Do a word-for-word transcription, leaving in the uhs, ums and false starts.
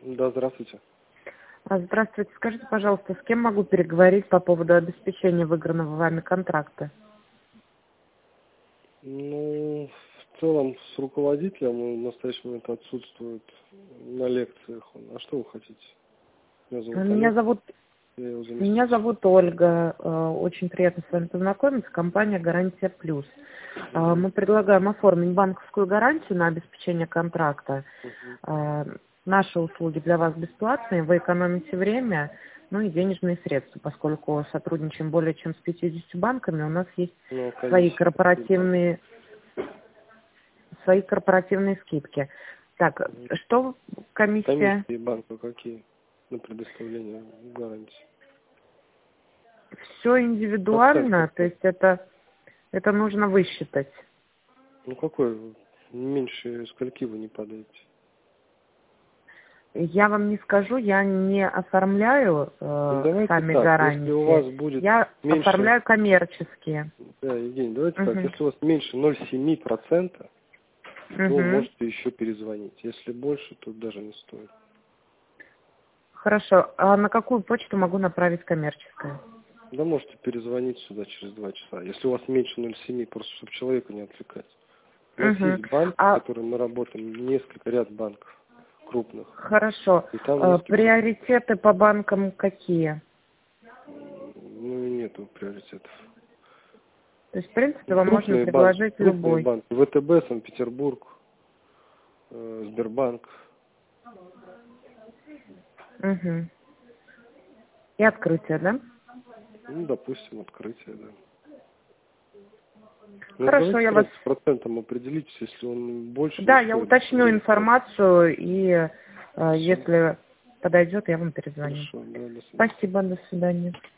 Да, здравствуйте. А, Здравствуйте. Скажите, пожалуйста, с кем могу переговорить по поводу обеспечения выигранного вами контракта? Ну, в целом с руководителем он в настоящий момент отсутствует на лекциях. Он. А что вы хотите? Меня зовут Меня Олег, зовут я его меня заместитель. зовут Ольга. Э, Очень приятно с вами познакомиться. Компания «Гарантия Плюс». Э, Мгм, Мы предлагаем оформить банковскую гарантию на обеспечение контракта. мгм. Э, Наши услуги для вас бесплатные. Вы экономите время, ну и денежные средства, поскольку сотрудничаем более чем с пятьюдесятью банками. У нас есть Ну, свои комиссия какие там? корпоративные свои корпоративные скидки. Так, Мгм. что комиссия? Комиссии банка какие на предоставление гарантии? Все Процент индивидуально, то какой? есть это, это нужно высчитать. Ну, какой? Меньше скольки вы не падаете? Я вам не скажу, я не оформляю Ну, э, давайте сами так, если у гарантии, вас будет я меньше, оформляю коммерческие. да, Евгений, давайте так, Мгм. если у вас меньше ноль целых семь десятых процента, то Мгм. можете еще перезвонить. Если больше, то даже не стоит. Хорошо, а на какую почту могу направить коммерческое? Да, можете перезвонить сюда через два часа. Если у вас меньше ноль целых семь, просто чтобы человека не отвлекать. У нас Мгм. есть банки, с А которыми мы работаем, несколько ряд банков крупных. хорошо, И там э, несколько, приоритеты по банкам какие? м, ну, и нету приоритетов. То есть, в принципе, Ну, вам можно крупные банки, предложить крупные любой. банки. ВТБ, Санкт-Петербург, э, Сбербанк. Мгм. И открытие, да? Ну, допустим, открытие, да. Ну, Хорошо, давайте я вас... сразу с процентом определитесь, если он больше, Да, не я стоит уточню время тратить. информацию, и э, Все, если подойдет, я вам перезвоню. хорошо, да, до свидания. Спасибо, до свидания.